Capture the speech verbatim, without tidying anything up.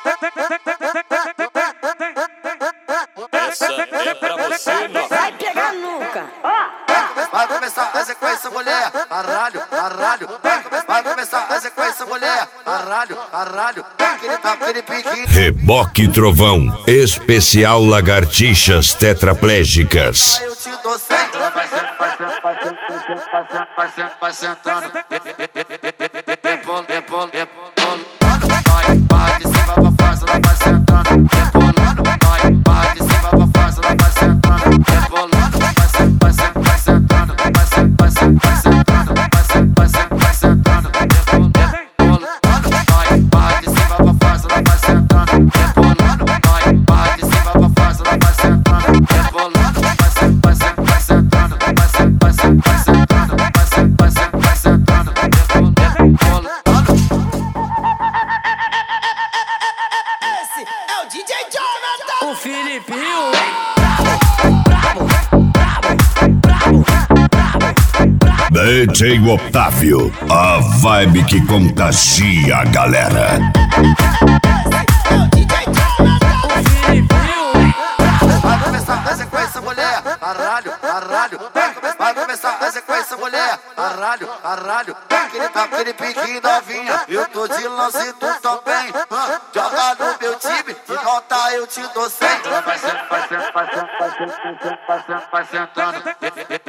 Essa é pra você, não vai pegar nunca. Vai começar a sequência, mulher. Caralho, caralho. Vai, come vai começar a sequência, mulher. Caralho, caralho. Aquele, aquele pique. Reboque Trovão, especial lagartixas tetraplégicas. Eu te dou cem. Ela vai sentando, vai sentando, vai sentando, vai sentando. Debolo, debolo, debolo. Vai, vai de cima pra fácil, ela vai sentando. Debolando, vai, vai de cima pra fácil, ela vai sentando. Debolando, vai sentando, vai sentando, vai sentando. Vai sentando, vai sentando, vai sentando. Vai sentando, vai sentando, vai sentando. Debolando, vai, vai de cima pra fácil, ela vai sentando. Debolando, vai, vai de cima pra fácil, ela vai sentando. Debolando, vai sentando, vai sentando, vai sentando. Vai sentando, vai sentando, vai sentando. Vai sentando, vai sentando, vai sentando. Debolando. Esse é o D J Jonathan. O Filipinho. D J Otávio, a vibe que contagia a galera. É o D J Jonathan. O Filipinho. Vai começar a sequência, mulher. Caralho, caralho. Vai, come vai começar a sequência, mulher. Caralho, caralho. Aquele, aquele pique novinha. Eu tô de lance, tu também. Ah, joga no meu time. De nota eu te dou cem. Ela vai sentando, vai sentando, vai sentando, vai sentando, vai sentando, vai sentando.